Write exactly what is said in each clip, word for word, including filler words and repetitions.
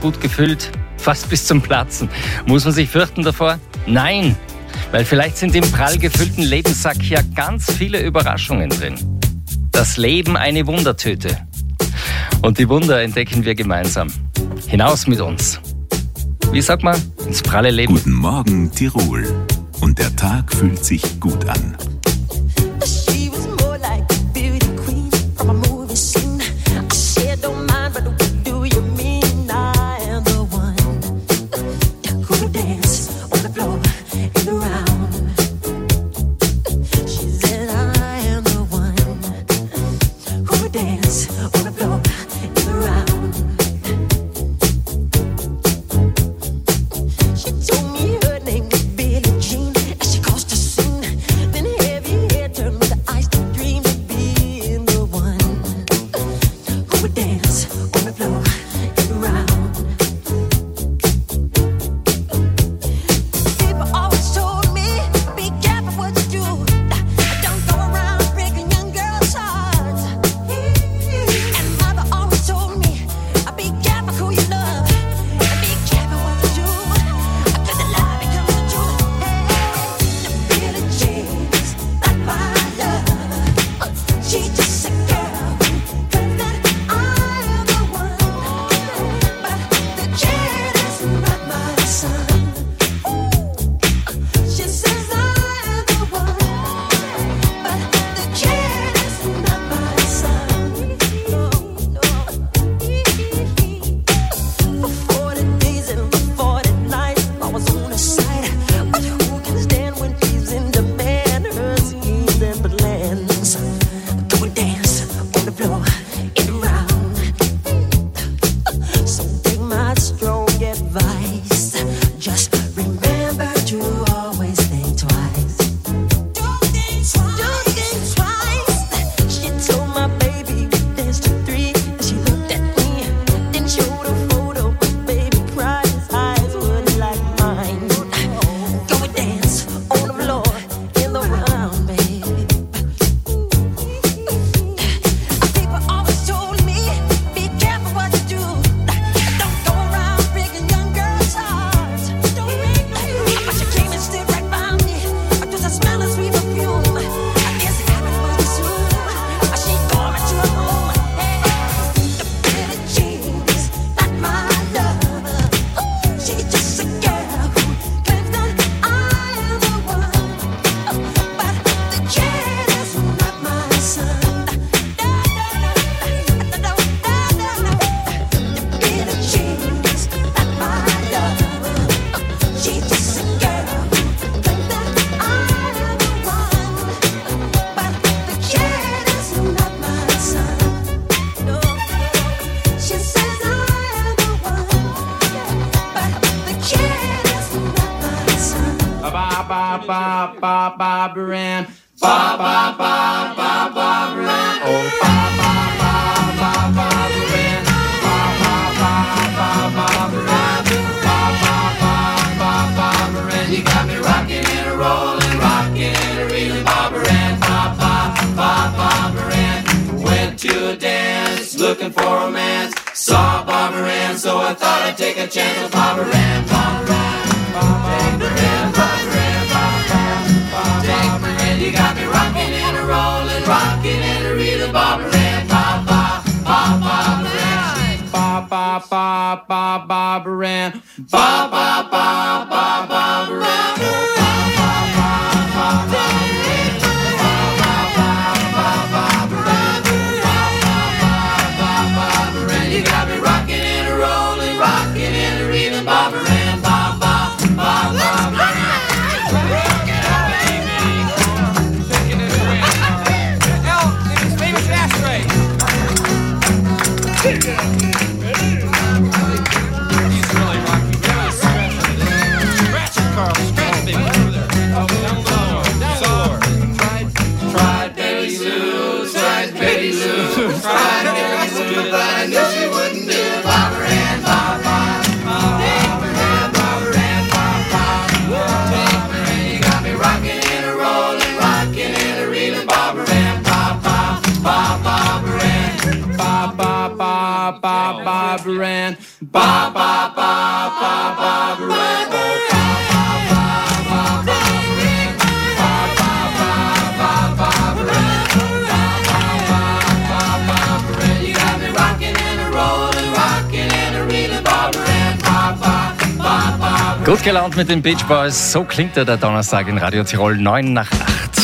gut gefüllt, fast bis zum Platzen. Muss man sich fürchten davor? Nein, weil vielleicht sind im prall gefüllten Lebenssack ja ganz viele Überraschungen drin. Das Leben eine Wundertüte. Und die Wunder entdecken wir gemeinsam. Hinaus mit uns. Wie sagt man? Ins pralle Leben. Guten Morgen, Tirol. Und der Tag fühlt sich gut an. Looking for romance, saw Barbara Ann, so I thought I'd take a chance with Barbara Ann. Barbara Ann, Barbara Ann, Barbara Ann, Barbara Ann, you got me rocking and a rolling, rocking and a reeling. Barbara Ann, Barbara, Barbara Ann, Barbara, Barbara, Barbara Ann, Barbara, Barbara, Barbara Ann. Barbara Ann, ba ba ba ba ba. L in his famous ashtray. He's really rocking. Scratch it, Carl. Scratch it, baby. Over there. Oh, down low. Down lower. Tried, tried Betty Lou, tried Betty Lou, tried Betty Lou, but I knew she wouldn't do it. Barbara Ann, ba ba. Barbara Barbara Ann. Ba ba ba ba Barbara Ann. Gut gelaunt mit den Beach Boys, so klingt er der Donnerstag in Radio Tirol, neun nach acht.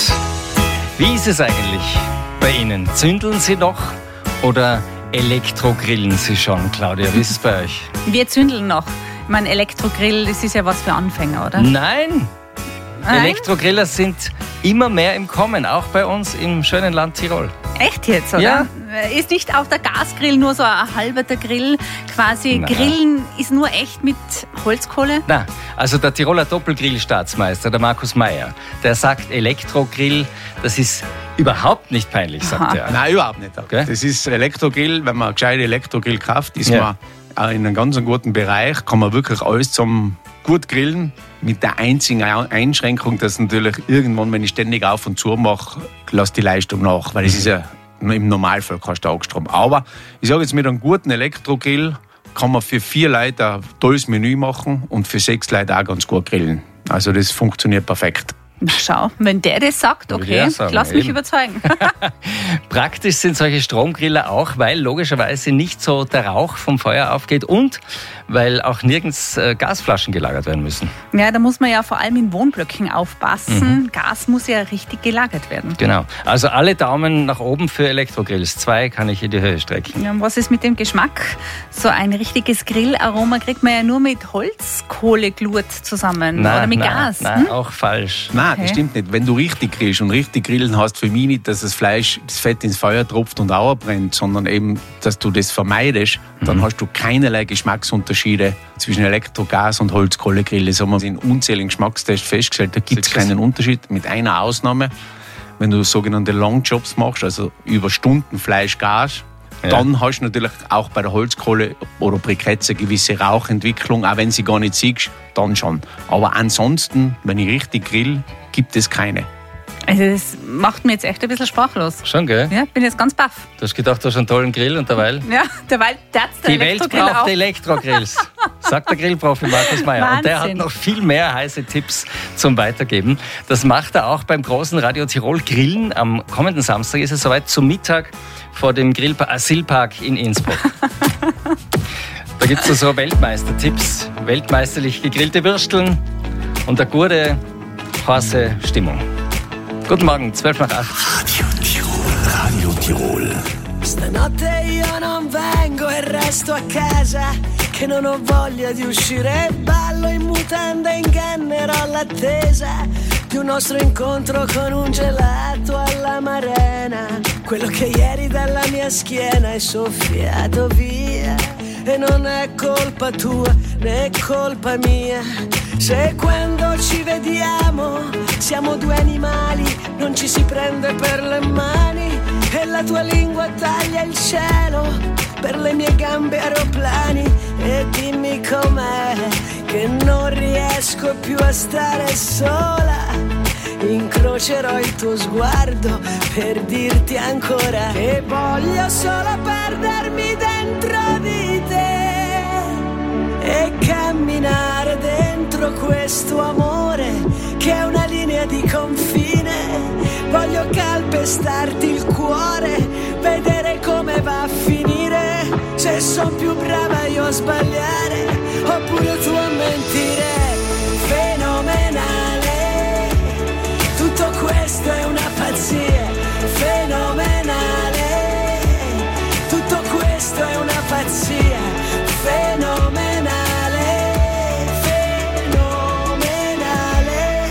Wie ist es eigentlich bei Ihnen? Zündeln Sie noch oder elektrogrillen Sie schon, Claudia? Wie ist es bei euch? Wir zündeln noch. Ich meine, Elektrogrill, das ist ja was für Anfänger, oder? Nein! Nein? Elektrogriller sind immer mehr im Kommen, auch bei uns im schönen Land Tirol. Echt jetzt, oder? Ja. Ist nicht auch der Gasgrill nur so ein halberter Grill? Quasi Nein. Grillen ist nur echt mit Holzkohle? Na, also der Tiroler Doppelgrill-Staatsmeister, der Markus Meyer, der sagt, Elektrogrill, das ist überhaupt nicht peinlich, sagt Aha. er. Nein, überhaupt nicht. Okay. Das ist Elektrogrill. Wenn man einen gescheiten Elektrogrill kauft, ist Ja. man auch in einem ganz guten Bereich, kann man wirklich alles zum gut grillen. Mit der einzigen Einschränkung, dass natürlich irgendwann, wenn ich ständig auf und zu mache, lässt die Leistung nach. Weil es ist ja im Normalfall kein Starkstrom. Aber ich sage jetzt, mit einem guten Elektrogrill kann man für vier Leute ein tolles Menü machen und für sechs Leute auch ganz gut grillen. Also das funktioniert perfekt. Na, schau, wenn der das sagt, Würde okay, ich auch sagen, lass mich eben. überzeugen. Praktisch sind solche Stromgriller auch, weil logischerweise nicht so der Rauch vom Feuer aufgeht und weil auch nirgends äh, Gasflaschen gelagert werden müssen. Ja, da muss man ja vor allem in Wohnblöcken aufpassen. Gas muss ja richtig gelagert werden. Genau. Also alle Daumen nach oben für Elektrogrills. Zwei kann ich in die Höhe strecken. Ja, und was ist mit dem Geschmack? So ein richtiges Grillaroma kriegt man ja nur mit Holzkohleglut zusammen oder mit nein, Gas. Nein, hm? auch falsch. Nein, Okay. das stimmt nicht. Wenn du richtig grillst und richtig grillen hast, für mich nicht, dass das Fleisch, das Fett ins Feuer tropft und auch brennt, sondern eben, dass du das vermeidest, dann hast du keinerlei Geschmacksunterschiede zwischen Elektro-, Gas- und Holzkohlegrill. Das haben wir in unzähligen Geschmackstests festgestellt. Da gibt es Siehst du's? keinen Unterschied, mit einer Ausnahme. Wenn du sogenannte Longjobs machst, also über Stunden Fleisch, Gas, Ja. dann hast du natürlich auch bei der Holzkohle oder Briketts eine gewisse Rauchentwicklung, auch wenn sie gar nicht siehst, dann schon. Aber ansonsten, wenn ich richtig grill, gibt es keine. Also das macht mir jetzt echt ein bisschen sprachlos. Schon, gell? Ja, bin jetzt ganz baff. Du hast gedacht, du hast einen tollen Grill und derweil... Ja, derweil der Die Welt Elektrogrill braucht auch. Elektrogrills, sagt der Grillprofi Markus Meyer. Und der hat Wahnsinn. noch viel mehr heiße Tipps zum Weitergeben. Das macht er auch beim großen Radio Tirol Grillen. Am kommenden Samstag ist es soweit, zum Mittag vor dem Grillpa- Asylpark in Innsbruck. Da gibt es so Weltmeister-Tipps, weltmeisterlich gegrillte Würsteln und eine gute, heiße Stimmung. Guten Morgen, zwölf nach acht. Radio Tirol. Radio Tirol. Stanotte io non vengo e resto a casa, che non ho voglia di uscire e ballo in mutanda e ingannerò l'attesa di un nostro incontro con un gelato all'amarena. Quello che ieri dalla mia schiena è soffiato via e non è colpa tua né colpa mia. Se quando ci vediamo siamo due animali, non ci si prende per le mani e la tua lingua taglia il cielo per le mie gambe aeroplani. E dimmi com'è che non riesco più a stare sola. Incrocerò il tuo sguardo per dirti ancora che voglio solo perdermi dentro di te e camminare dentro questo amore che è una linea di confine. Voglio calpestarti il cuore, vedere come va a finire, se son più brava io a sbagliare oppure tu a mentire. Fenomenale, tutto questo è una pazzia. Fenomenale, tutto questo è una pazzia. Fenomenale, fenomenale.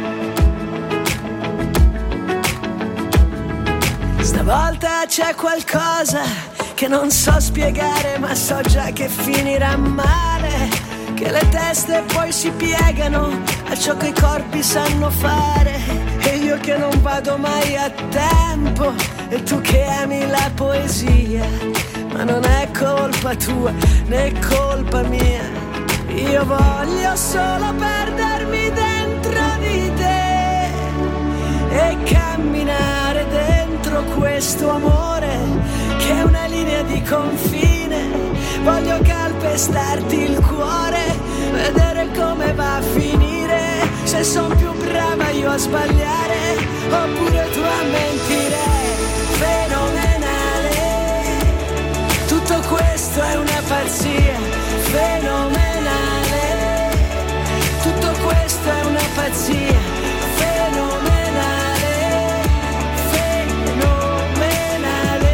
Stavolta c'è qualcosa che non so spiegare, ma so già che finirà male. Che le teste poi si piegano a ciò che i corpi sanno fare. E io che non vado mai a tempo, e tu che ami la poesia. Ma non è colpa tua né colpa mia. Io voglio solo perdermi dentro di te e camminare dentro questo amore che è una linea di confine. voglio calpestarti il cuore, vedere come va a finire, se son più brava io a sbagliare oppure tu a mentire. Fenomenale, tutto questo è una pazzia. Fenomenale, tutto questo è una pazzia. Fenomenale, fenomenale,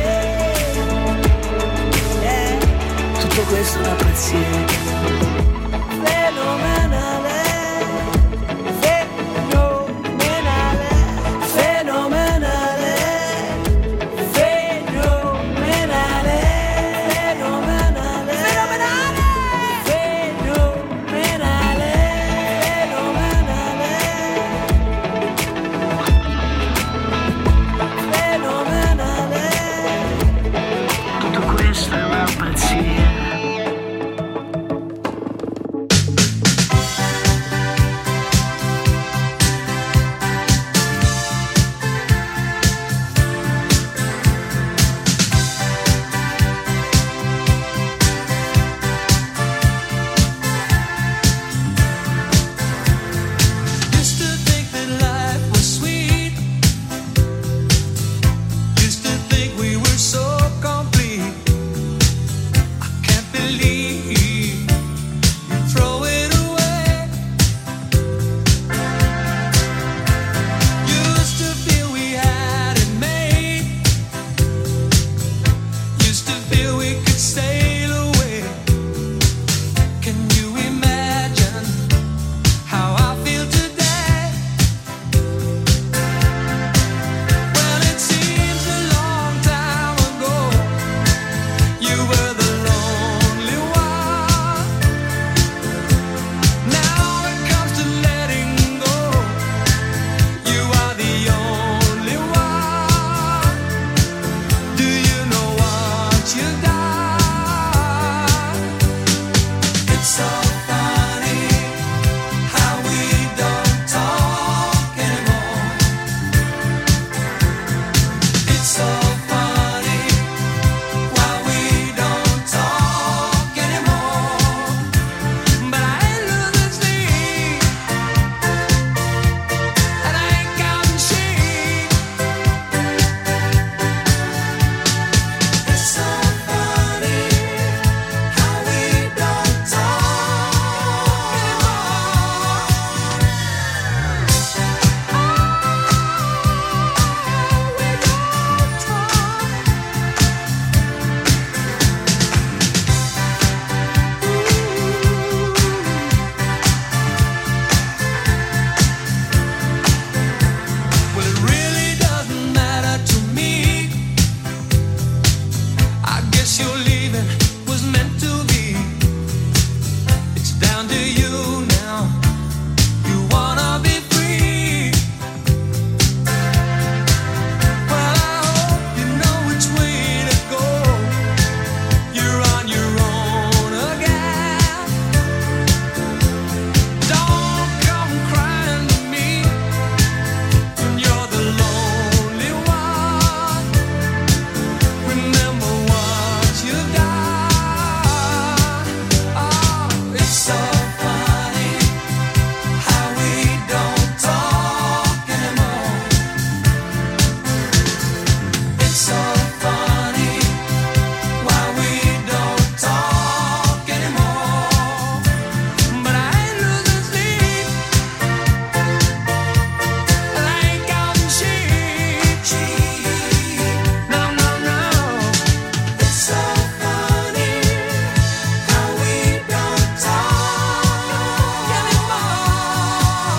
eh, tutto questo è una pazzia. Fenomenale, fenomenale, fenomenale, fenomenale, fenomenale, fenomenale, fenomenale, fenomenale, tutto questo è una pazzia. Used to think that life was sweet. Used to think we were so complete. I can't believe you throw it away. Used to feel we had it made. Used to feel we could sail away. Can you imagine how I feel today? Well, it seems a long time ago you were the lonely one. Now it comes to letting go, you are the only one. Do you know what you've done? It's so funny how we don't talk anymore. It's so funny why we don't talk anymore. But I ain't losing sleep, and I ain't counting sheep. It's so funny how we don't talk Well, it really doesn't matter to me. I guess your leaving was meant to be. It's down to you now. You wanna be free. Well, I hope you know which way to go. You're on your own again. Don't come crying to me when you're the lonely one. Remember what you've done. Oh, it's so funny how we don't talk anymore. It's so funny why we don't talk anymore. But I ain't losing sleep, and I ain't counting sheep. No, no, no. It's so funny how we don't talk anymore.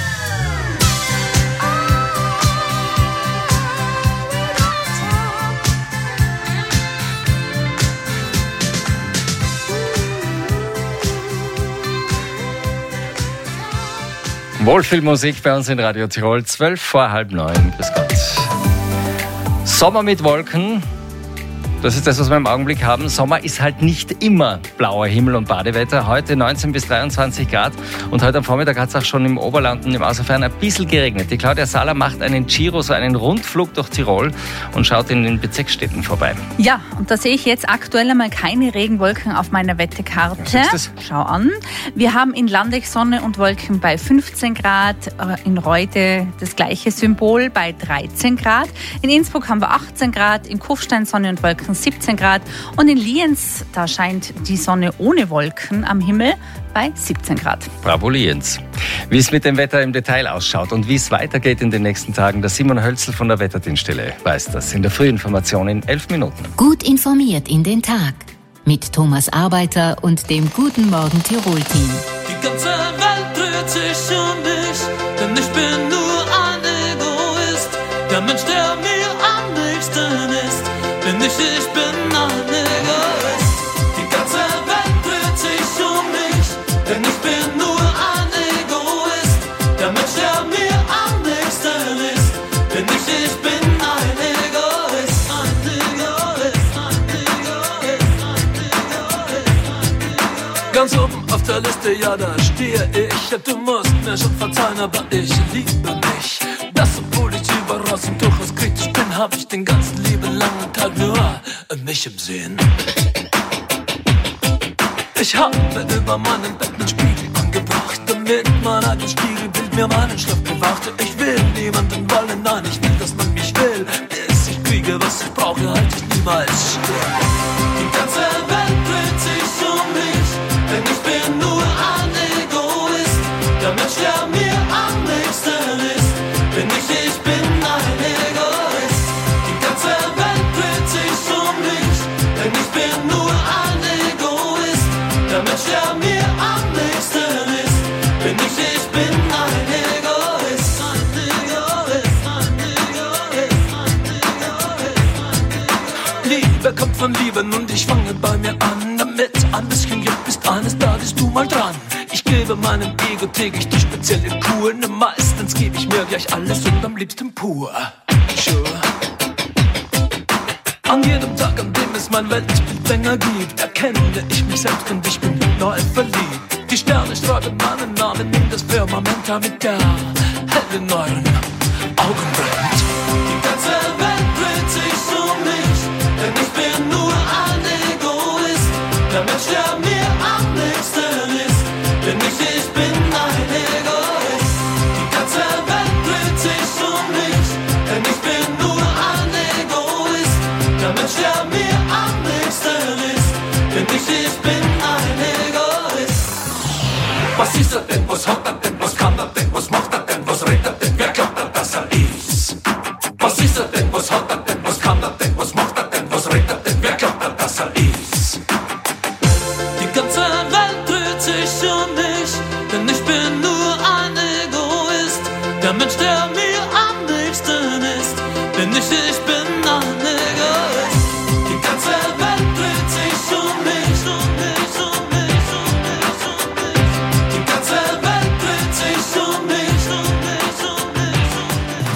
Wohlfühlmusik bei uns in Radio Tirol, zwölf vor halb neun. Grüß Gott. Sommer mit Wolken. Das ist das, was wir im Augenblick haben. Sommer ist halt nicht immer blauer Himmel und Badewetter. Heute neunzehn bis dreiundzwanzig Grad und heute am Vormittag hat es auch schon im Oberland und im Außerfern ein bisschen geregnet. Die Claudia Sahler macht einen Giro, so einen Rundflug durch Tirol und schaut in den Bezirksstädten vorbei. Ja, und da sehe ich jetzt aktuell einmal keine Regenwolken auf meiner Wetterkarte. Was ist das? Schau an. Wir haben in Landeck Sonne und Wolken bei fünfzehn Grad, in Reute das gleiche Symbol bei dreizehn Grad. In Innsbruck haben wir achtzehn Grad, in Kufstein Sonne und Wolken siebzehn Grad und in Lienz, da scheint die Sonne ohne Wolken am Himmel bei siebzehn Grad. Bravo Lienz. Wie es mit dem Wetter im Detail ausschaut und wie es weitergeht in den nächsten Tagen, der Simon Hölzl von der Wetterdienststelle weiß das in der Frühinformation in elf Minuten. Gut informiert in den Tag mit Thomas Arbeiter und dem Guten Morgen Tirol-Team. Die ganze Welt dreht sich um mich, denn ich bin nur ein Egoist. Der Mensch, der mir am nächsten ist, bin ich, ich bin ein Egoist. Die ganze Welt dreht sich um mich, denn ich bin nur ein Egoist. Der Mensch, der mir am nächsten ist, bin ich, ich bin ein Egoist. Ein Egoist, ein Egoist, ein Egoist. Ganz oben auf der Liste, ja, da stehe ich. Du musst mir schon verzeihen, aber ich liebe mich. Das, obwohl ich überraschend und durchaus kritisch bin, hab ich den ganzen lieben langen Tag nur mich im Sinn. Ich habe über meinen Bett einen Spiegel angebracht, damit mein eigenes Spiegelbild mir meinen Schlaf bewachte. Ich will niemanden wollen, nein, ich will, dass man mich will. Bis ich kriege, was ich brauche, halt ich niemals still. Die ganze Welt dreht sich um mich, denn ich bin nur ein Egoist. Der Mensch, der mir am nächsten ist, bin ich, ich bin ein Egoist. Die ganze Welt dreht sich um mich, denn ich bin nur ein Egoist. Der Mensch, der mir am nächsten ist, bin ich, ich bin ein Egoist. Ein Egoist, ein Egoist, ein Egoist. Liebe kommt von Lieben und ich fange bei mir an, damit ein bisschen Glück ist eines Tages du mal dran. Ich gebe meinem Ego täglich die spezielle Kur, ne, meistens gebe ich mir gleich alles und am liebsten pur. Sure. An jedem Tag, an dem es mein Weltbild länger gibt, erkenne ich mich selbst und ich bin neu verliebt. Die Sterne schreiben meinen Namen in das Firmament, damit der hell in euren Augen brennt. Die ganze Welt dreht sich um mich, denn ich bin nur ein Egoist. Der Mensch, der mir am nächsten ist, bin ich, ich bin ein Egoist. Die ganze Welt dreht sich um mich, denn ich bin nur ein Egoist. Der Mensch, der mir am nächsten ist, bin ich, ich bin ein Egoist. Was ist er denn, was hat er denn, was kann er denn, was macht er denn, was redet er denn, wer glaubt er, dass er ist? Was ist er denn, was hat er denn, was kann er denn, was macht er denn, was redet er denn, wer glaubt er, dass er ist? Die ganze Welt dreht sich um mich, denn ich bin nur ein Egoist. Der Mensch, der mir am nächsten ist, bin ich, ich bin ein Egoist. Die ganze Welt dreht sich um mich, um mich, um mich, um mich, um mich. Die ganze Welt dreht sich um mich, um mich, um mich, um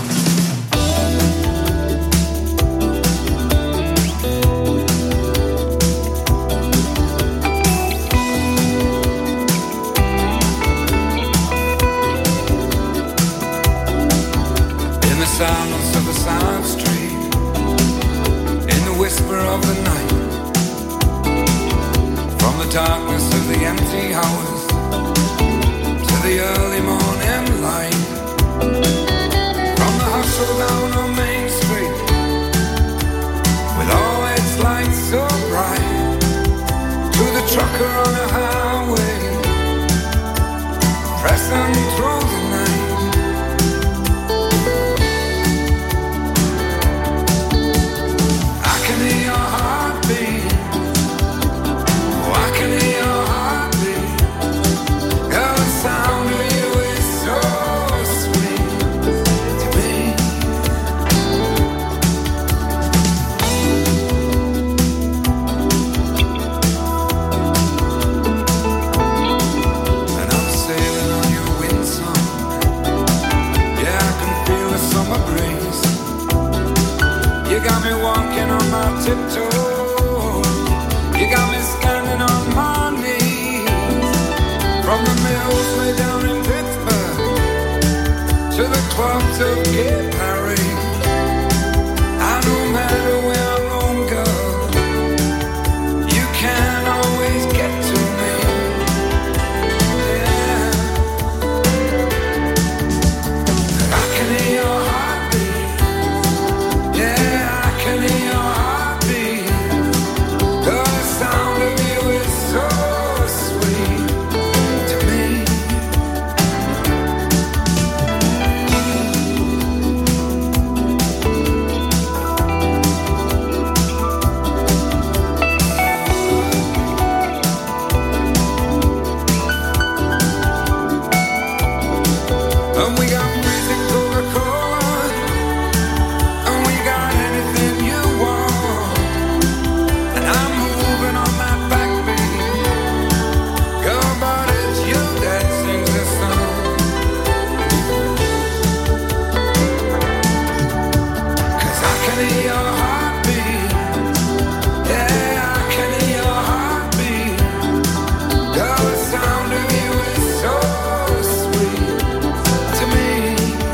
In the silence of a silent street, in the whisper of the night, from the darkness of the empty hours to the early morning light, from the hustle down on Main Street, with all its lights so bright, to the trucker on a highway, pressing through the night. I can hear your heartbeat. Oh, I can hear your heartbeat. Girl, the sound of you is so sweet to me. And I'm sailing on your wind song. Yeah, I can feel the summer breeze. You got me walking on my tiptoes. fault of get married. And no matter where I roam, girl, you can always get to me. Yeah, I can hear your heartbeat. Yeah, I can hear your heartbeat. The sound of you is so sweet to me. And we got music Coca-Cola, and we got anything you want. And I'm moving on my back, baby. Girl, but it's you that sings the song. 'Cause I can hear your heartbeat. Yeah, I can hear your heartbeat. Girl, the sound of you is so sweet to me.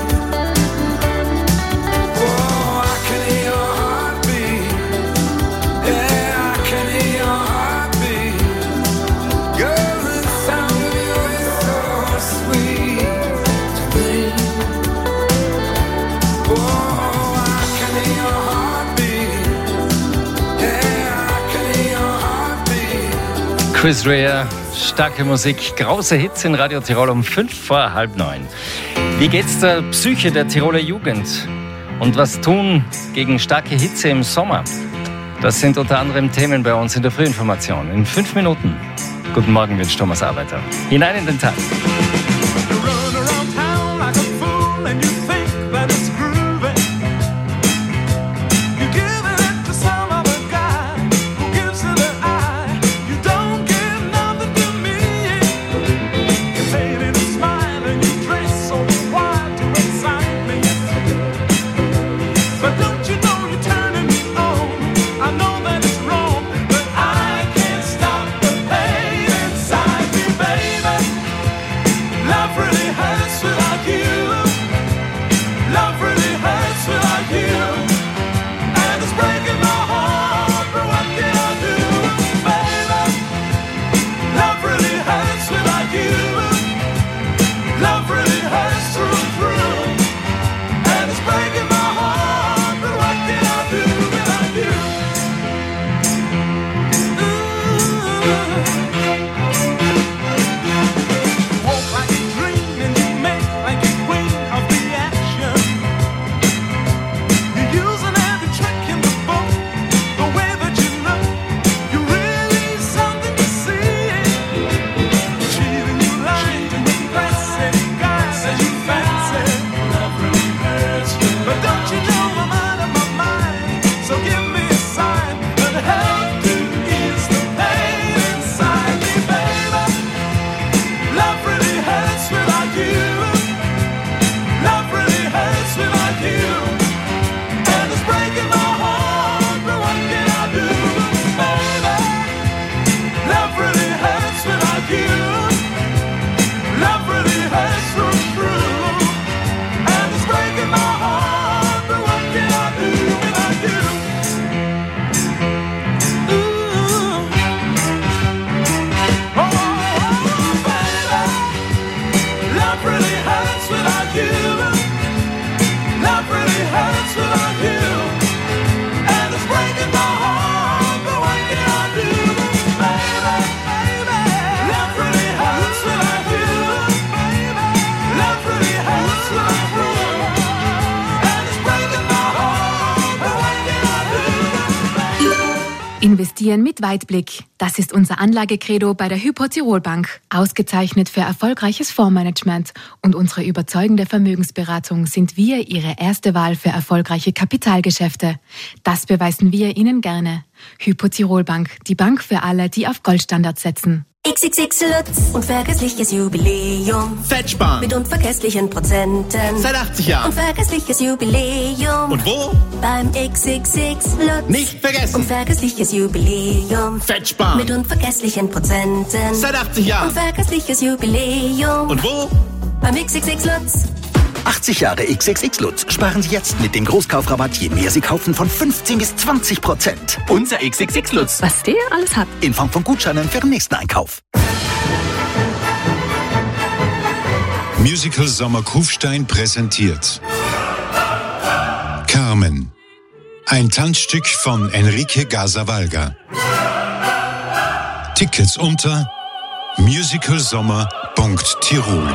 Oh, I can hear your heartbeat. Yeah, I can hear your heartbeat. Girl, the sound of you is so sweet to me. Oh, I can hear your heartbeat. Yeah, I can hear your heartbeat. Chris Rea, starke Musik, große Hits in Radio Tirol um fünf vor halb neun. Wie geht's der Psyche der Tiroler Jugend? Und was tun gegen starke Hitze im Sommer? Das sind unter anderem Themen bei uns in der Frühinformation. In fünf Minuten. Guten Morgen wünscht Thomas Arbeiter. Hinein in den Tag. You run around town like a fool and you think that it's groovy. You give it to some other guy who gives it an eye. You don't give nothing to me. You fade in a smile and you dress so wild to excite me. But don't you know you're turning me on? I know that it's wrong, but I can't stop the pain inside me, baby. Love really hurts without you. Love really hurts without you. And it's breaking my heart, but what can I do, baby? Love really hurts without you. Love really hurts through and through. And it's breaking my heart, but what can I do without you? You walk like a dream and you make like a queen of the action. You're using every trick in the book. The way that you look, you're really something to see. Cheating, you lying, you impressing guys that you fancy. Love really hurts you. But don't you know I'm out of my mind? So give me a sign and help to ease the pain inside me, baby. Love really hurts without you. Love really hurts without you. And it's breaking my heart, but what can I do, baby? Love really hurts without you. Love really hurts through and through. And it's breaking my heart, but what can I do without you? Ooh. Oh, baby. Love really hurts without you. Love really hurts without you. And it's breaking my heart, but what can I do, baby? Baby. Love really hurts without you. Baby. Love really hurts without you. And it's breaking my heart, but what can I do, baby? Investieren mit Weitblick. Das ist unser Anlagecredo bei der Hypo Tirol Bank. Ausgezeichnet für erfolgreiches Fondsmanagement. Und unsere überzeugende Vermögensberatung sind wir Ihre erste Wahl für erfolgreiche Kapitalgeschäfte. Das beweisen wir Ihnen gerne. Hypo Tirol Bank, die Bank für alle, die auf Goldstandards setzen. X X X Lutz, unvergessliches Jubiläum. Fetchbahn. Mit unvergesslichen Prozenten. Seit achtzig Jahren. Unvergessliches Jubiläum. Und wo? Beim X X X Lutz. Nicht vergessen. Unvergessliches Jubiläum. Fetchbahn. Mit unvergesslichen Prozenten. Seit achtzig Jahren. Unvergessliches Jubiläum. Und wo? Beim X X X Lutz. achtzig Jahre X X X Lutz sparen Sie jetzt mit dem Großkaufrabatt, je mehr Sie kaufen, von fünfzehn bis zwanzig Prozent. Unser X X X Lutz. Was der alles hat. In Form von Gutscheinen für den nächsten Einkauf. Musical Sommer Kufstein präsentiert Carmen. Ein Tanzstück von Enrique Gazavalga. Tickets unter musicalsommer punkt tirol.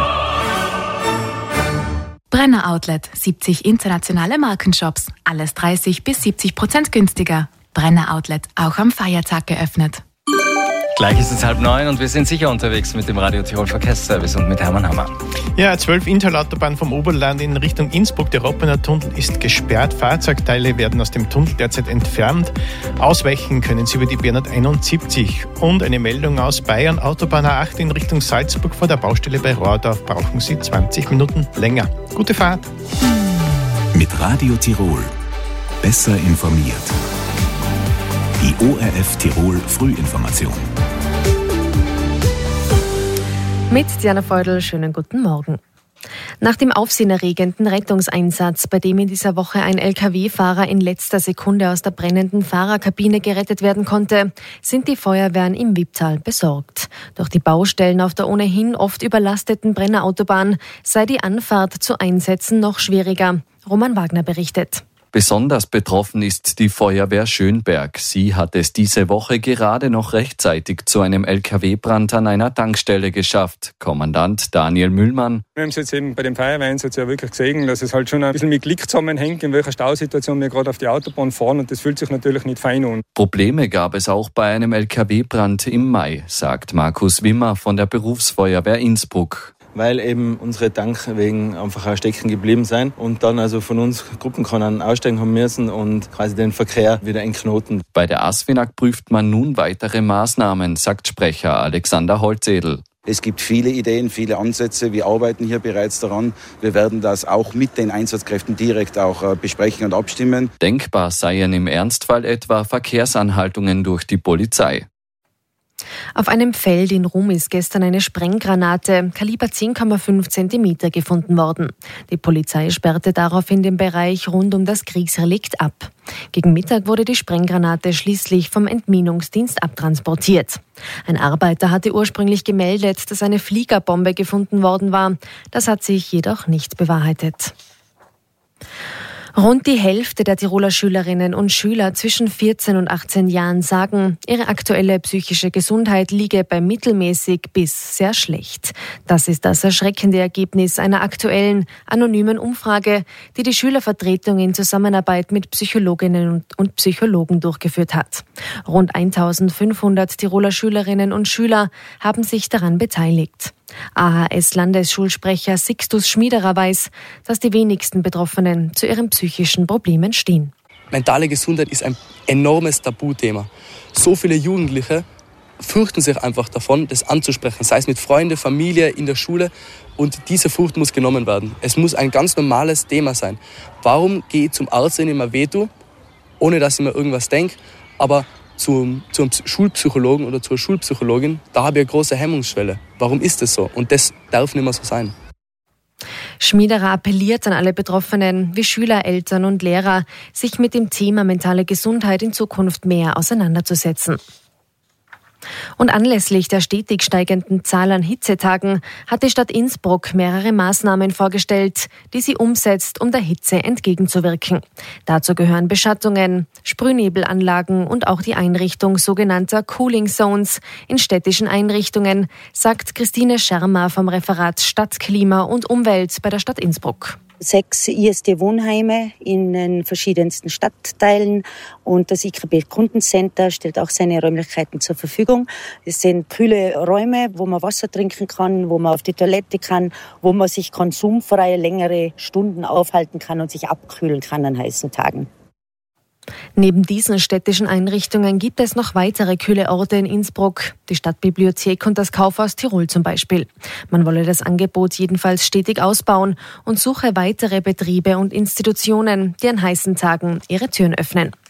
Brenner Outlet, siebzig internationale Markenshops. Alles dreißig bis siebzig Prozent günstiger. Brenner Outlet, auch am Feiertag geöffnet. Gleich ist es halb neun und wir sind sicher unterwegs mit dem Radio Tirol Verkehrsservice und mit Hermann Hammer. Ja, zwölf Interautobahn vom Oberland in Richtung Innsbruck. Der Roppener Tunnel ist gesperrt. Fahrzeugteile werden aus dem Tunnel derzeit entfernt. Ausweichen können Sie über die B hunderteinundsiebzig. Und eine Meldung aus Bayern. Autobahn A acht in Richtung Salzburg vor der Baustelle bei Rohrdorf brauchen Sie zwanzig Minuten länger. Gute Fahrt. Mit Radio Tirol. Besser informiert. Die O R F Tirol Frühinformation. Mit Diana Feudel, schönen guten Morgen. Nach dem aufsehenerregenden Rettungseinsatz, bei dem in dieser Woche ein L K W-Fahrer in letzter Sekunde aus der brennenden Fahrerkabine gerettet werden konnte, sind die Feuerwehren im Wipptal besorgt. Durch die Baustellen auf der ohnehin oft überlasteten Brenner Autobahn sei die Anfahrt zu Einsätzen noch schwieriger. Roman Wagner berichtet. Besonders betroffen ist die Feuerwehr Schönberg. Sie hat es diese Woche gerade noch rechtzeitig zu einem L K W-Brand an einer Tankstelle geschafft. Kommandant Daniel Müllmann. Wir haben es jetzt eben bei dem Feuerwehreinsatz ja wirklich gesehen, dass es halt schon ein bisschen mit Glück zusammenhängt, in welcher Stausituation wir gerade auf die Autobahn fahren, und das fühlt sich natürlich nicht fein an. Probleme gab es auch bei einem L K W-Brand im Mai, sagt Markus Wimmer von der Berufsfeuerwehr Innsbruck. Weil eben unsere Tankwegen einfach auch stecken geblieben sind und dann also von uns Gruppenkannen aussteigen haben müssen und quasi den Verkehr wieder entknoten. Bei der ASFINAG prüft man nun weitere Maßnahmen, sagt Sprecher Alexander Holzedel. Es gibt viele Ideen, viele Ansätze. Wir arbeiten hier bereits daran. Wir werden das auch mit den Einsatzkräften direkt auch besprechen und abstimmen. Denkbar seien im Ernstfall etwa Verkehrsanhaltungen durch die Polizei. Auf einem Feld in Rum ist gestern eine Sprenggranate, Kaliber zehn Komma fünf Zentimeter, gefunden worden. Die Polizei sperrte daraufhin den Bereich rund um das Kriegsrelikt ab. Gegen Mittag wurde die Sprenggranate schließlich vom Entminungsdienst abtransportiert. Ein Arbeiter hatte ursprünglich gemeldet, dass eine Fliegerbombe gefunden worden war. Das hat sich jedoch nicht bewahrheitet. Rund die Hälfte der Tiroler Schülerinnen und Schüler zwischen vierzehn und achtzehn Jahren sagen, ihre aktuelle psychische Gesundheit liege bei mittelmäßig bis sehr schlecht. Das ist das erschreckende Ergebnis einer aktuellen, anonymen Umfrage, die die Schülervertretung in Zusammenarbeit mit Psychologinnen und Psychologen durchgeführt hat. Rund eintausendfünfhundert Tiroler Schülerinnen und Schüler haben sich daran beteiligt. A H S-Landesschulsprecher Sixtus Schmiederer weiß, dass die wenigsten Betroffenen zu ihren psychischen Problemen stehen. Mentale Gesundheit ist ein enormes Tabuthema. So viele Jugendliche fürchten sich einfach davon, das anzusprechen, sei es mit Freunden, Familie, in der Schule. Und diese Furcht muss genommen werden. Es muss ein ganz normales Thema sein. Warum gehe ich zum Arzt, wenn ich mir wehtue, ohne dass ich mir irgendwas denke, aber Zum, zum Schulpsychologen oder zur Schulpsychologin, da habe ich eine große Hemmungsschwelle. Warum ist das so? Und das darf nicht mehr so sein. Schmiederer appelliert an alle Betroffenen, wie Schüler, Eltern und Lehrer, sich mit dem Thema mentale Gesundheit in Zukunft mehr auseinanderzusetzen. Und anlässlich der stetig steigenden Zahl an Hitzetagen hat die Stadt Innsbruck mehrere Maßnahmen vorgestellt, die sie umsetzt, um der Hitze entgegenzuwirken. Dazu gehören Beschattungen, Sprühnebelanlagen und auch die Einrichtung sogenannter Cooling Zones in städtischen Einrichtungen, sagt Christine Schermer vom Referat Stadtklima und Umwelt bei der Stadt Innsbruck. Sechs I S D-Wohnheime in den verschiedensten Stadtteilen und das I K B-Kundencenter stellt auch seine Räumlichkeiten zur Verfügung. Es sind kühle Räume, wo man Wasser trinken kann, wo man auf die Toilette kann, wo man sich konsumfrei längere Stunden aufhalten kann und sich abkühlen kann an heißen Tagen. Neben diesen städtischen Einrichtungen gibt es noch weitere kühle Orte in Innsbruck, die Stadtbibliothek und das Kaufhaus Tirol zum Beispiel. Man wolle das Angebot jedenfalls stetig ausbauen und suche weitere Betriebe und Institutionen, die an heißen Tagen ihre Türen öffnen.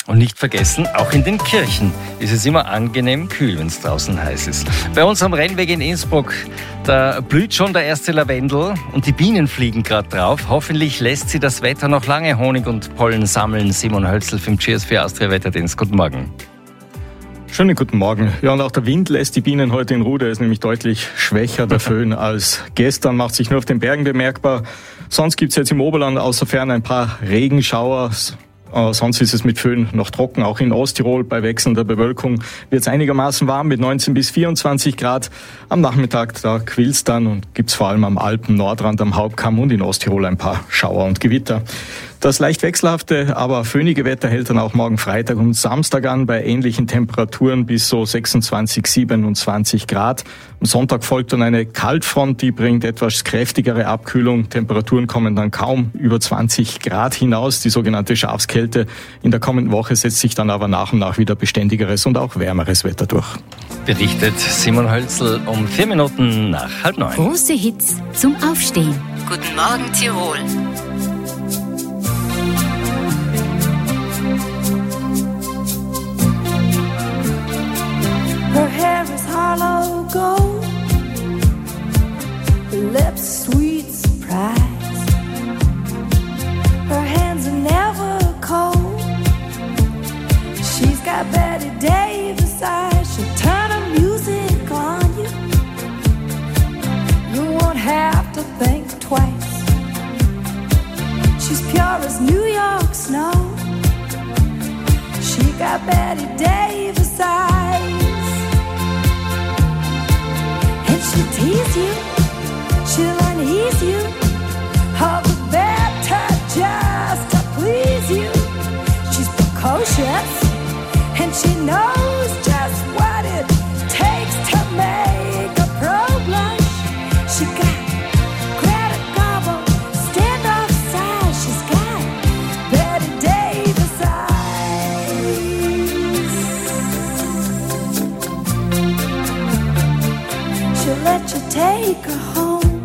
Und nicht vergessen, auch in den Kirchen ist es immer angenehm kühl, wenn es draußen heiß ist. Bei uns am Rennweg in Innsbruck, da blüht schon der erste Lavendel und die Bienen fliegen gerade drauf. Hoffentlich lässt sie das Wetter noch lange Honig und Pollen sammeln. Simon Hölzel vom Cheers für Austria Wetterdienst. Guten Morgen. Schönen guten Morgen. Ja, und auch der Wind lässt die Bienen heute in Ruhe. Der ist nämlich deutlich schwächer, der Föhn, als gestern. Macht sich nur auf den Bergen bemerkbar. Sonst gibt es jetzt im Oberland außer Ferne ein paar Regenschauer. Uh, sonst ist es mit Föhn noch trocken. Auch in Osttirol bei wechselnder Bewölkung wird es einigermaßen warm mit neunzehn bis vierundzwanzig Grad. Am Nachmittag da quillt's dann und gibt's vor allem am Alpen-Nordrand, am Hauptkamm und in Osttirol ein paar Schauer und Gewitter. Das leicht wechselhafte, aber föhnige Wetter hält dann auch morgen Freitag und Samstag an bei ähnlichen Temperaturen bis so sechsundzwanzig, siebenundzwanzig Grad. Am Sonntag folgt dann eine Kaltfront, die bringt etwas kräftigere Abkühlung. Temperaturen kommen dann kaum über zwanzig Grad hinaus. Die sogenannte Schafskälte in der kommenden Woche setzt sich dann aber nach und nach wieder beständigeres und auch wärmeres Wetter durch. Berichtet Simon Hölzel um vier Minuten nach halb neun. Große Hits zum Aufstehen. Guten Morgen, Tirol. Her hair is hollow gold, her lips sweet surprise. Her hands are never cold. She's got Betty Davis eyes. She'll turn her music on you. You won't have to think twice. She's pure as New York snow. She got Betty Davis eyes. She'll tease you, she'll unease you, all the better just to please you. She's precocious, and she knows just what it takes to make a pro blush. She got Greta Garbo, standoff size. She's got Betty Davis eyes. She'll let you take her home.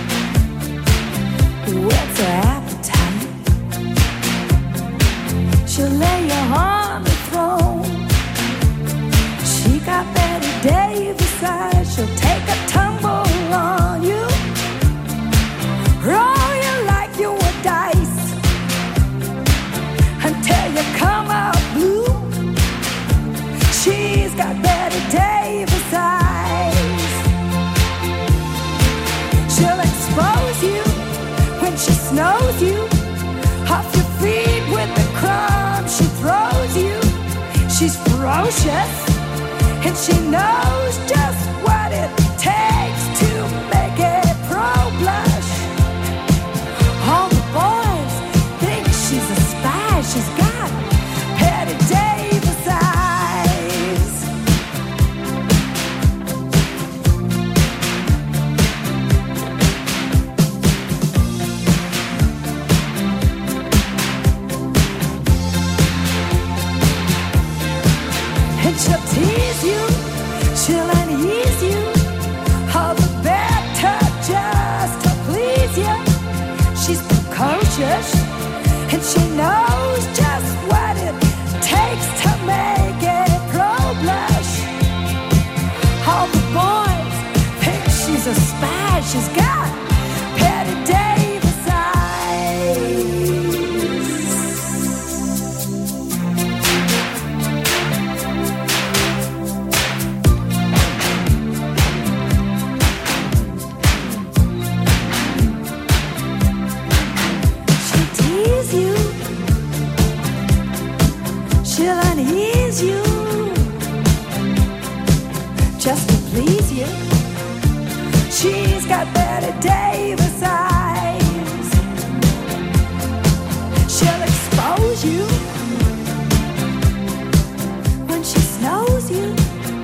What's her appetite? She'll lay you on the throne. She got Betty Davis eyes. She'll take a tumble on you, roll you like you were dice, until you come out blue. She's got Betty Davis eyes. She'll expose you when she snows you, off your feet with the crumbs she throws you. She's ferocious, and she knows just what it takes to make a pro blush. All the boys think she's a spy. She's got Betty Davis eyes. And she'll tease you, she'll unease you, all the better just to please you. She's precocious, and she knows just what it takes to make a pro blush. All the boys think she's a spy. She's got Betty Davis eyes. You, she'll unease you, just to please you. She's got Betty Davis eyes. She'll expose you when she snows you.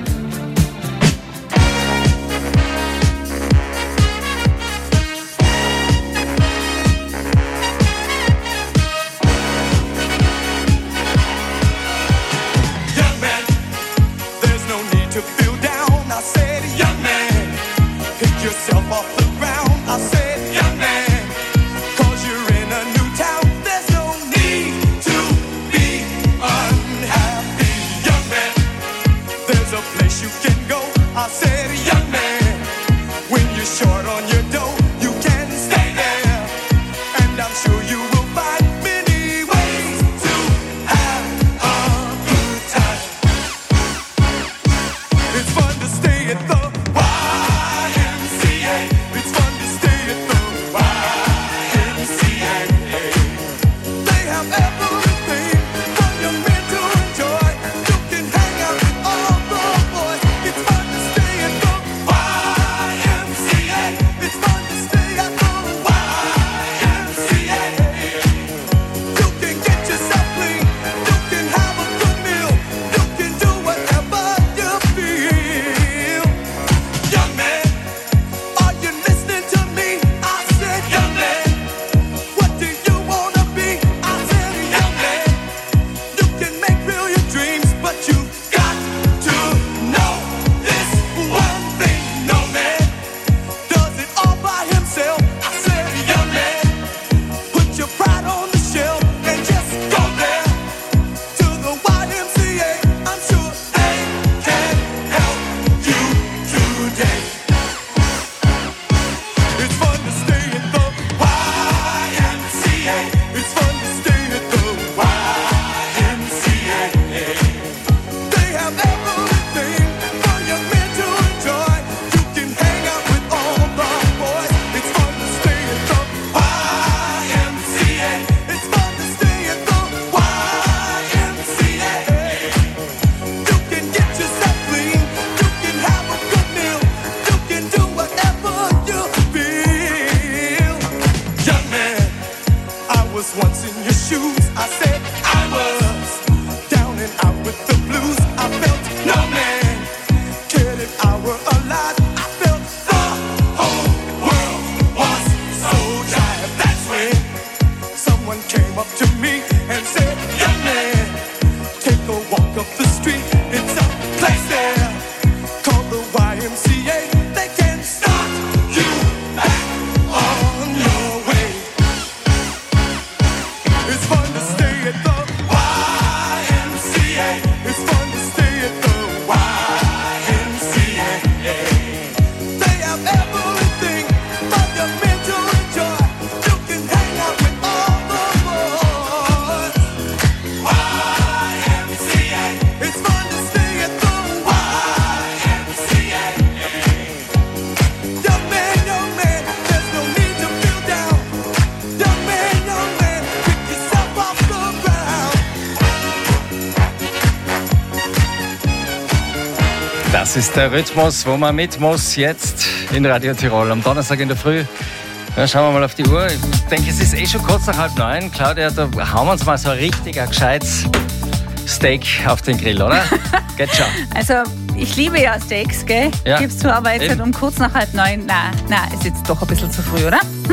Yourself off the ground, I said, young man, 'cause you're in a new town. There's no need to be unhappy. Das ist der Rhythmus, wo man mit muss jetzt in Radio Tirol am Donnerstag in der Früh. Ja, schauen wir mal auf die Uhr. Ich denke, es ist eh schon kurz nach halb neun. Claudia, da hauen wir uns mal so richtig ein gescheites Steak auf den Grill, oder? Geht schon. Also, ich liebe ja Steaks, gell? Ja. Gibst du aber jetzt halt um kurz nach halb neun. Na, na, ist jetzt doch ein bisschen zu früh, oder? Hm?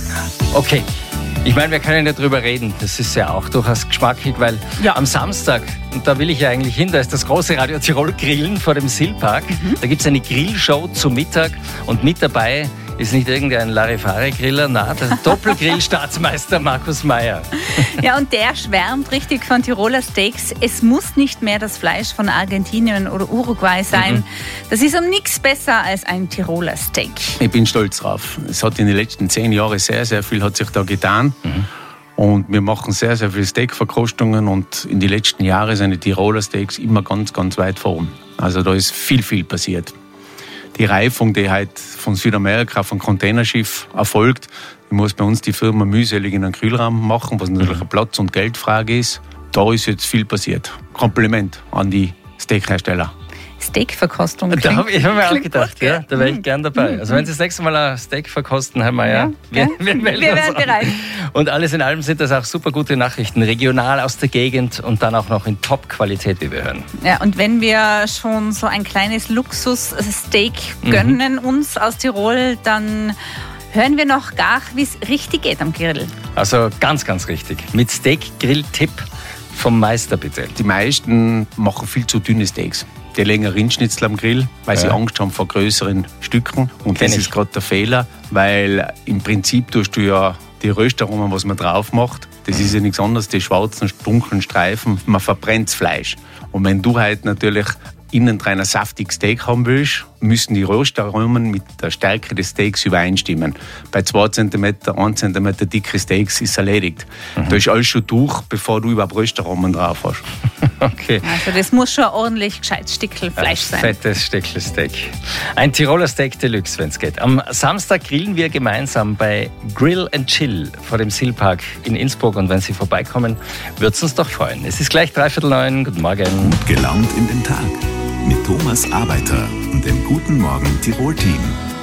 Okay. Ich meine, wir können ja drüber reden. Das ist ja auch durchaus geschmackig, weil ja. am Samstag, und da will ich ja eigentlich hin, da ist das große Radio Tirol Grillen vor dem Silpark. Mhm. Da gibt es eine Grillshow zum Mittag und mit dabei ist nicht irgendein Larifari-Griller, nein, der Doppelgrill-Staatsmeister Markus Meyer. Ja, und der schwärmt richtig von Tiroler Steaks. Es muss nicht mehr das Fleisch von Argentinien oder Uruguay sein. Mhm. Das ist um nichts besser als ein Tiroler Steak. Ich bin stolz drauf. Es hat in den letzten zehn Jahren sehr, sehr viel hat sich da getan. Mhm. Und wir machen sehr, sehr viele Steakverkostungen und in den letzten Jahren sind die Tiroler Steaks immer ganz, ganz weit vorn. Also da ist viel, viel passiert. Die Reifung, die halt von Südamerika, von Containerschiff erfolgt, die muss bei uns die Firma mühselig in einen Kühlraum machen, was natürlich eine Platz- und Geldfrage ist. Da ist jetzt viel passiert. Kompliment an die Steakhersteller. Steakverkostung. Da habe ich hab mir auch gedacht, ja, da wäre ich gern dabei. Also wenn Sie das nächste Mal ein Steak verkosten, haben wir ja, ja wir, wir, melden wir uns wären an. bereit. Und alles in allem sind das auch super gute Nachrichten, regional aus der Gegend und dann auch noch in Top-Qualität, wie wir hören. Ja, und wenn wir schon so ein kleines Luxus-Steak gönnen mhm. uns aus Tirol, dann hören wir noch gar, wie es richtig geht am Grill. Also ganz, ganz richtig. Mit Steak-Grill-Tipp vom Meister, bitte. Die meisten machen viel zu dünne Steaks. Die legen Rindschnitzel am Grill, weil ja. sie Angst haben vor größeren Stücken. Und Kenn das ich. ist gerade der Fehler, weil im Prinzip tust du ja die Röstaromen, was man drauf macht, das ist ja nichts anderes, die schwarzen, dunklen Streifen, man verbrennt das Fleisch. Und wenn du halt natürlich innen drin ein saftiges Steak haben willst, müssen die Röstaromen mit der Stärke des Steaks übereinstimmen. Bei zwei Zentimeter, ein Zentimeter dicke Steaks ist erledigt. Mhm. Da ist alles schon durch, bevor du überhaupt Röstaromen drauf hast. Okay. Also das muss schon ordentlich gescheites Stückchen Fleisch sein. Fettes Stückchen Steak. Ein Tiroler Steak Deluxe, wenn es geht. Am Samstag grillen wir gemeinsam bei Grill and Chill vor dem Silpark in Innsbruck. Und wenn Sie vorbeikommen, wird es uns doch freuen. Es ist gleich dreiviertel neun. Guten Morgen. Gelaunt in den Tag mit Thomas Arbeiter und dem Guten Morgen Tirol-Team.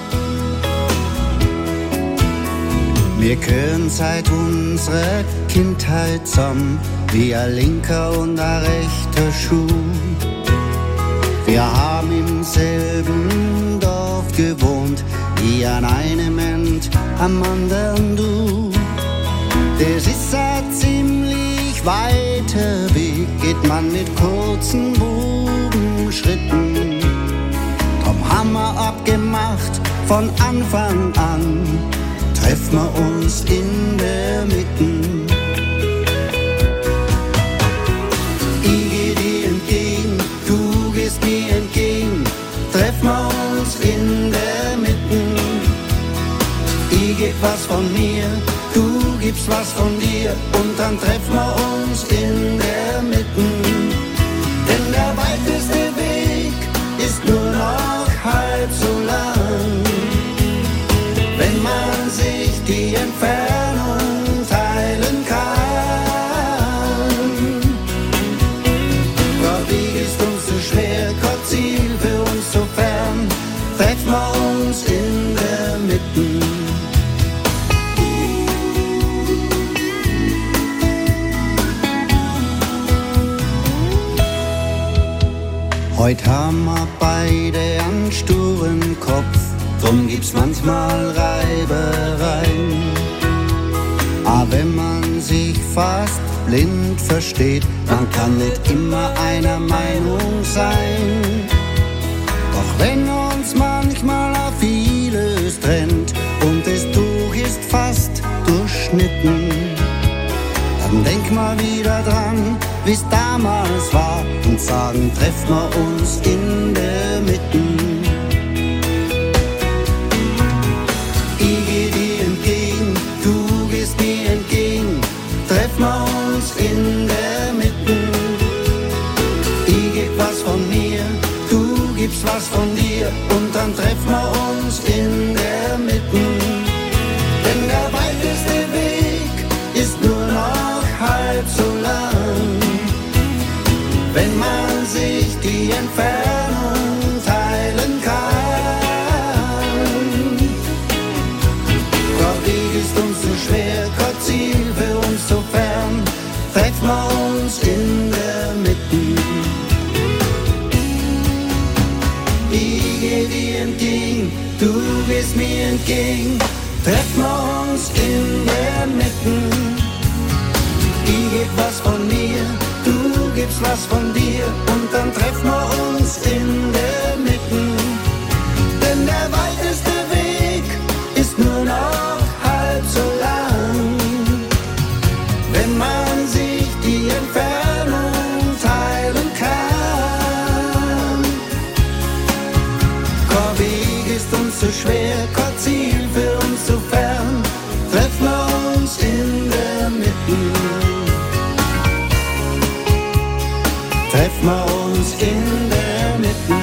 Wir gehören seit unserer Kindheit zusammen, wie ein linker und ein rechter Schuh. Wir haben im selben Dorf gewohnt, wie an einem End am anderen du. Das ist ein ziemlich weiter Weg, geht man mit kurzen Bubenschritten. Drum haben wir abgemacht von Anfang an, treffen wir uns in der Mitte. Ich geh dir entgegen, du gehst mir entgegen, treffen wir uns in der Mitte. Ich geb was von mir, du gibst was von dir und dann treffen wir uns in der Mitte. Denn der weiteste Weg ist nur noch halb so lang, wenn man sich die Entfernung teilen kann. Der Weg ist uns so schwer, kein Ziel für uns so fern, treffen wir uns in der Mitte. Heute haben wir beide einen sturen Kopf, drum gibt's manchmal Reibereien. Aber wenn man sich fast blind versteht, man kann nicht immer einer Meinung sein. Doch wenn uns manchmal auch vieles trennt und das Tuch ist fast durchschnitten, dann denk mal wieder dran, wie's damals war und sagen, treffen wir uns in der Mitte. Ich geh dir entgegen, du gehst mir entgegen, treffen wir uns in der Mitte. Ich geb was von mir, du gibst was von dir und dann treffen wir uns in der Mitte. Denn der weiteste Weg ist nur noch halb so lang, wenn man sich die Entfernung entgegen, du gehst mir entgegen. Treffen wir uns in der Mitte. Ich geb was von mir, du gibst was von dir. Und dann treffen wir uns in der Mitte. Denn der weiteste Weg ist nur noch halb so lang. Wenn man sich die Entfernung teilen kann. Kein Weg ist uns zu schwer, kein Ziel für uns zu fern. Treffen wir uns in der Mitte. Treffen wir uns in der Mitte.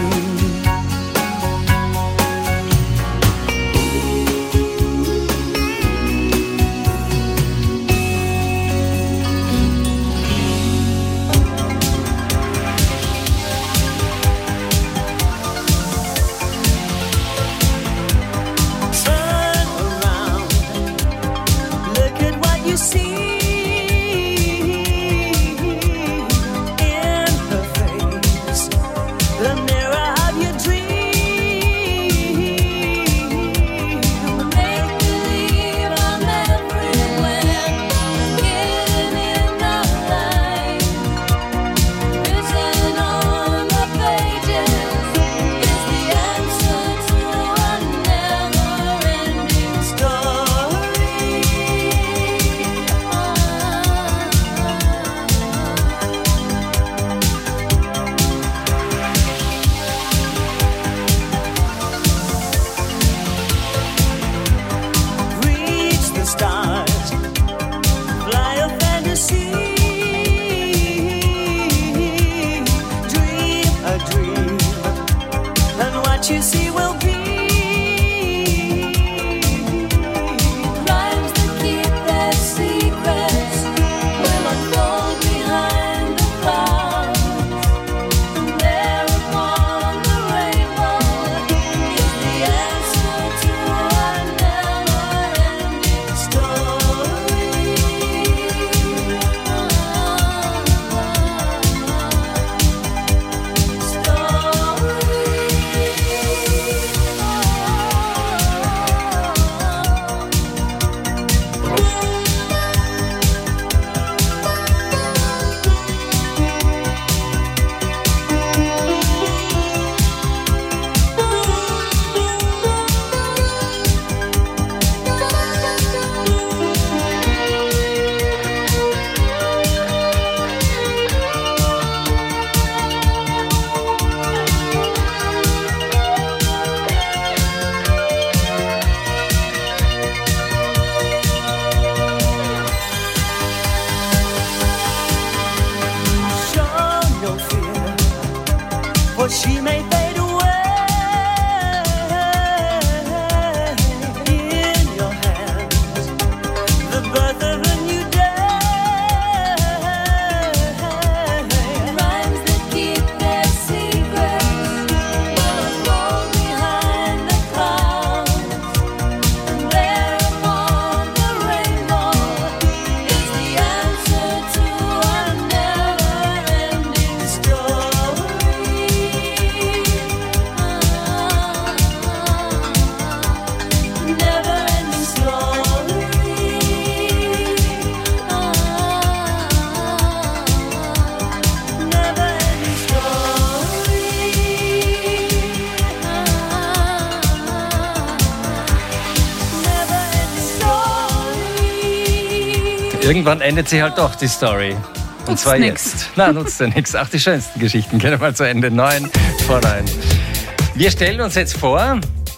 Irgendwann endet sie halt doch, die Story. Und nutzt zwar nix. jetzt. Na, nutzt ja nichts. Ach, die schönsten Geschichten. Gehen wir mal zu Ende. Neun vor neun. Wir stellen uns jetzt vor,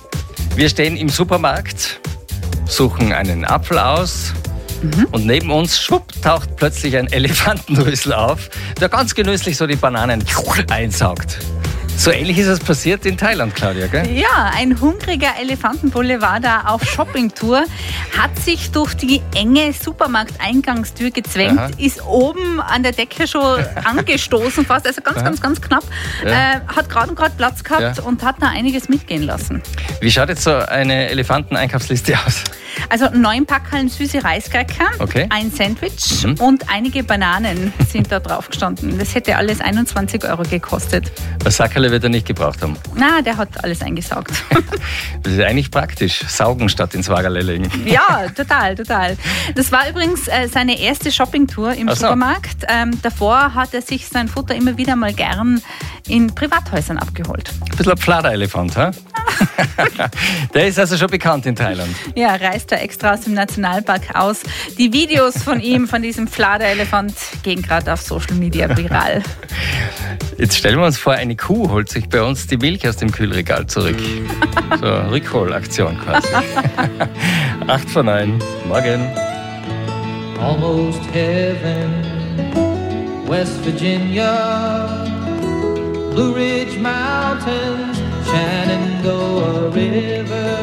wir stehen im Supermarkt, suchen einen Apfel aus mhm. und neben uns, schwupp, taucht plötzlich ein Elefantenrüssel auf, der ganz genüsslich so die Bananen einsaugt. So ähnlich ist es passiert in Thailand, Claudia, gell? Ja, ein hungriger Elefantenbulle war da auf Shoppingtour, hat sich durch die enge Supermarkteingangstür gezwängt, Aha. ist oben an der Decke schon angestoßen fast, also ganz, Aha. ganz, ganz knapp, ja. äh, hat gerade und gerade Platz gehabt ja. und hat da einiges mitgehen lassen. Wie schaut jetzt so eine Elefanteneinkaufsliste aus? Also neun Packeln süße Reiskräcker, okay. ein Sandwich mhm. und einige Bananen sind da drauf gestanden. Das hätte alles einundzwanzig Euro gekostet. Das Sackerle wird er nicht gebraucht haben. Na, der hat alles eingesaugt. Das ist eigentlich praktisch. Saugen statt ins Wagerle legen. Ja, total, total. Das war übrigens äh, seine erste Shoppingtour im Ach so. Supermarkt. Ähm, davor hat er sich sein Futter immer wieder mal gern in Privathäusern abgeholt. Ein bisschen ein Pfladerelefant, ha? Der ist also schon bekannt in Thailand. Ja, reist da extra aus dem Nationalpark aus. Die Videos von ihm, von diesem Fladerelefant, gehen gerade auf Social Media viral. Jetzt stellen wir uns vor, eine Kuh holt sich bei uns die Milch aus dem Kühlregal zurück. So eine Rückholaktion quasi. Acht von neun. Morgen. Almost heaven, West Virginia, Blue Ridge Mountains, Shenandoah River.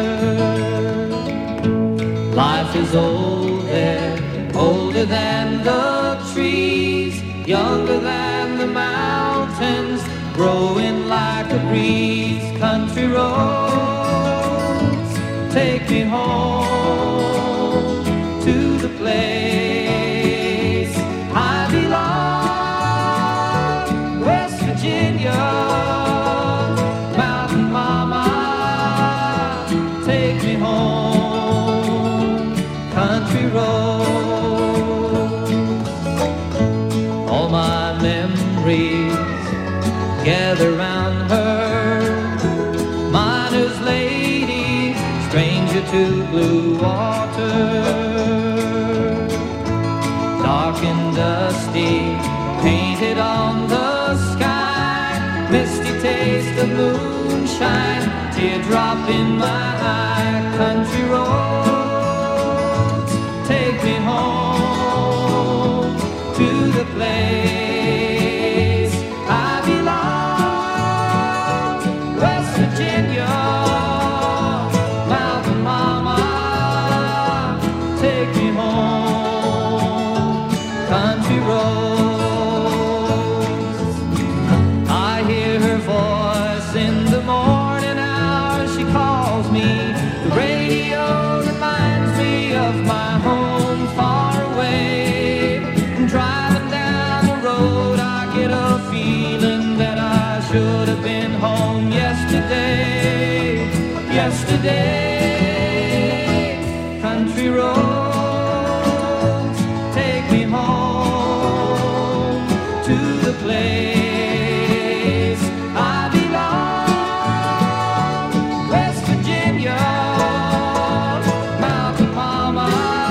Life is old there, older than the trees, younger than the mountains, growing like a breeze. Country roads, take me home to the place I belong, West Virginia. Mountain Mama, take me home, country roads. All my memories gather round her, miner's lady, stranger to blue water. Dark and dusty, painted on the sky, misty taste of moonshine, teardrop in my eye. Country roads, take me home to the place I belong, West Virginia. Mountain Mama, take me home, country roads. I hear her voice in the morning hours, she calls me. The radio reminds me of my home far away. And driving down the road, I get a feeling that I should have been home yesterday. Yesterday, country roads, take me home to the place I belong, West Virginia. Mountain Mama,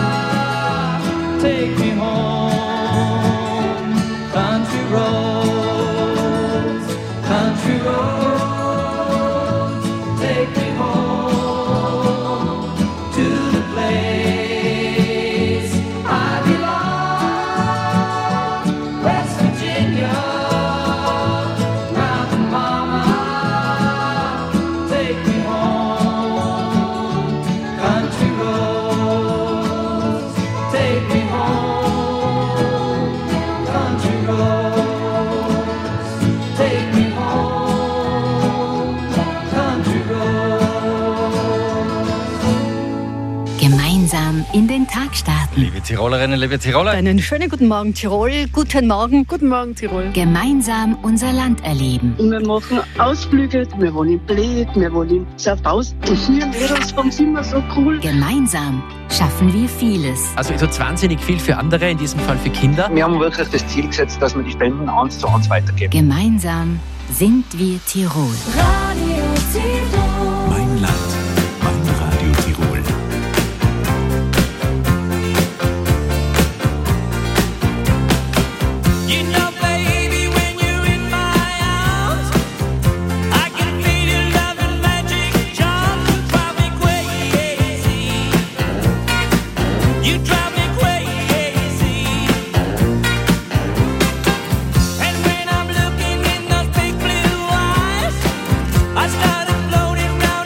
take me home, country roads, country roads, take me home to the place I belong, West Virginia. Mountain Mama, take me home, country roads, take me home, country roads, take me home, country roads. Gemeinsam in den Tag starten. Liebe Tirolerinnen, liebe Tiroler. Einen schönen guten Morgen, Tirol. Guten Morgen. Guten Morgen, Tirol. Gemeinsam unser Land erleben. Wir machen Ausflüge, wir wollen in Bled, wir wollen in Zerfaust. Und wir Mädelsfrauen sind immer so cool. Gemeinsam schaffen wir vieles. Also es hat wahnsinnig viel für andere, in diesem Fall für Kinder. Wir haben wirklich das Ziel gesetzt, dass wir die Spenden eins zu eins weitergeben. Gemeinsam sind wir Tirol. Radio Tirol. Mein Land, mein Radio Tirol. You know, baby, when you're in my arms, I can feel your love and magic charm. You drive me crazy. You drive me crazy. And when I'm looking in those big blue eyes, I started floating round.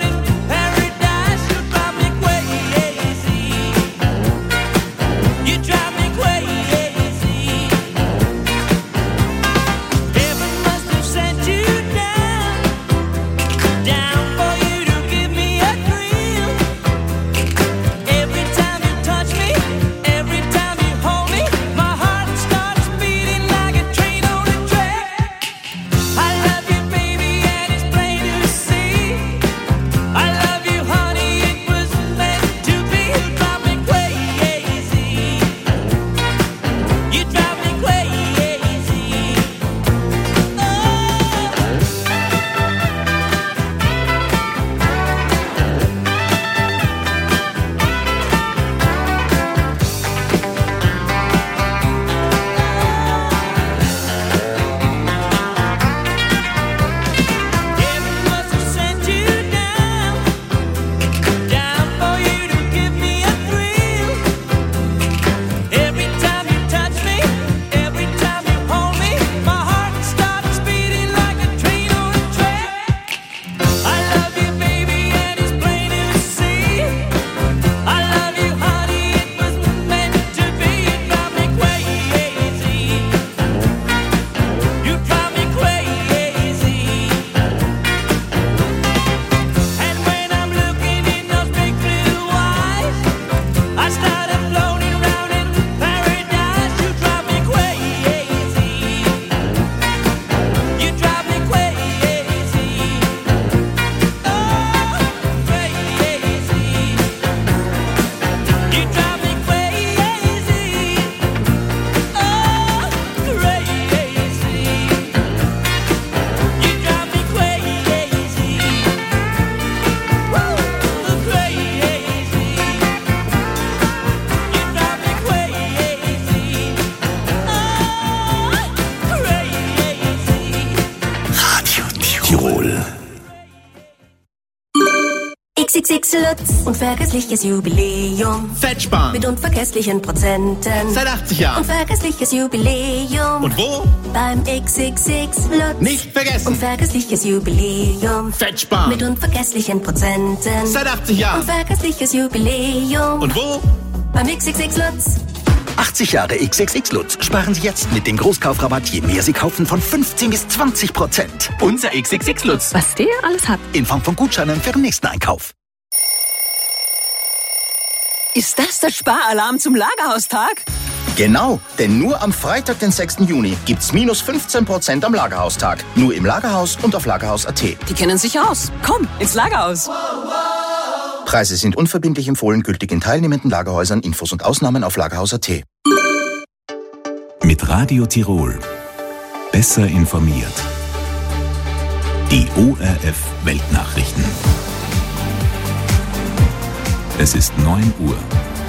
Tirol. X X X Lutz, unvergessliches Jubiläum. Fettsparen. Mit unvergesslichen Prozenten. Seit achtzig Jahren. Unvergessliches Jubiläum. Und wo? Beim X X X Lutz. Nicht vergessen. Unvergessliches Jubiläum. Fettsparen. Mit unvergesslichen Prozenten. Seit achtzig Jahren. Unvergessliches Jubiläum. Und wo? Beim X X X Lutz. achtzig Jahre X X X Lutz. Sparen Sie jetzt mit dem Großkaufrabatt, je mehr Sie kaufen, von fünfzehn bis zwanzig Prozent. Unser X X X Lutz. Was der alles hat. In Form von Gutscheinen für den nächsten Einkauf. Ist das der Sparalarm zum Lagerhaustag? Genau, denn nur am Freitag, den sechsten Juni, gibt's minus fünfzehn Prozent am Lagerhaustag. Nur im Lagerhaus und auf lagerhaus punkt a t. Die kennen sich aus. Komm, ins Lagerhaus. Preise sind unverbindlich empfohlen, gültig in teilnehmenden Lagerhäusern. Infos und Ausnahmen auf lagerhaus punkt a t. Mit Radio Tirol. Besser informiert. Die O R F Weltnachrichten. Es ist neun Uhr.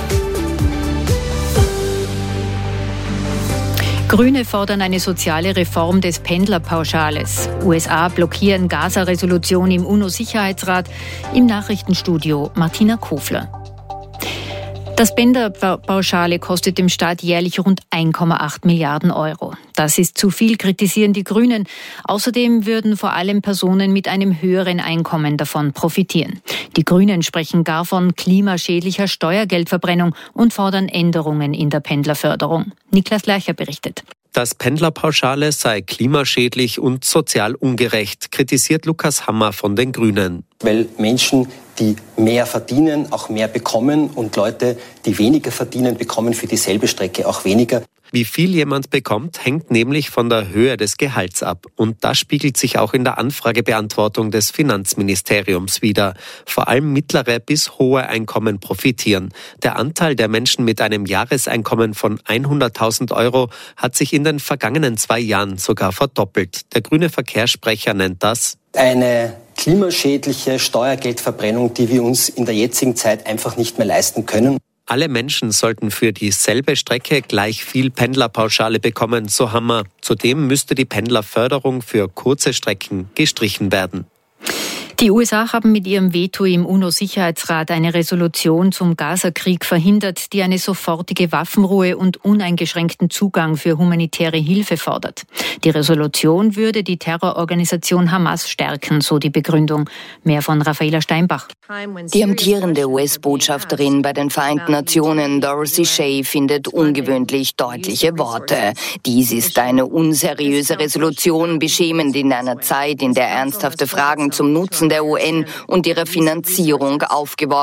Grüne fordern eine soziale Reform des Pendlerpauschales. U S A blockieren Gaza-Resolution im UNO-Sicherheitsrat. Im Nachrichtenstudio Martina Kofler. Das Pendlerpauschale kostet dem Staat jährlich rund ein Komma acht Milliarden Euro. Das ist zu viel, kritisieren die Grünen. Außerdem würden vor allem Personen mit einem höheren Einkommen davon profitieren. Die Grünen sprechen gar von klimaschädlicher Steuergeldverbrennung und fordern Änderungen in der Pendlerförderung. Niklas Lercher berichtet. Das Pendlerpauschale sei klimaschädlich und sozial ungerecht, kritisiert Lukas Hammer von den Grünen. Weil Menschen, die mehr verdienen, auch mehr bekommen und Leute, die weniger verdienen, bekommen für dieselbe Strecke auch weniger. Wie viel jemand bekommt, hängt nämlich von der Höhe des Gehalts ab. Und das spiegelt sich auch in der Anfragebeantwortung des Finanzministeriums wider. Vor allem mittlere bis hohe Einkommen profitieren. Der Anteil der Menschen mit einem Jahreseinkommen von hunderttausend Euro hat sich in den vergangenen zwei Jahren sogar verdoppelt. Der grüne Verkehrssprecher nennt das eine klimaschädliche Steuergeldverbrennung, die wir uns in der jetzigen Zeit einfach nicht mehr leisten können. Alle Menschen sollten für dieselbe Strecke gleich viel Pendlerpauschale bekommen, so Hammer. Zudem müsste die Pendlerförderung für kurze Strecken gestrichen werden. Die U S A haben mit ihrem Veto im UNO-Sicherheitsrat eine Resolution zum Gaza-Krieg verhindert, die eine sofortige Waffenruhe und uneingeschränkten Zugang für humanitäre Hilfe fordert. Die Resolution würde die Terrororganisation Hamas stärken, so die Begründung. Mehr von Raffaela Steinbach. Die amtierende U S-Botschafterin bei den Vereinten Nationen, Dorothy Shea, findet ungewöhnlich deutliche Worte. Dies ist eine unseriöse Resolution, beschämend in einer Zeit, in der ernsthafte Fragen zum Nutzen der U N und ihrer Finanzierung aufgeworfen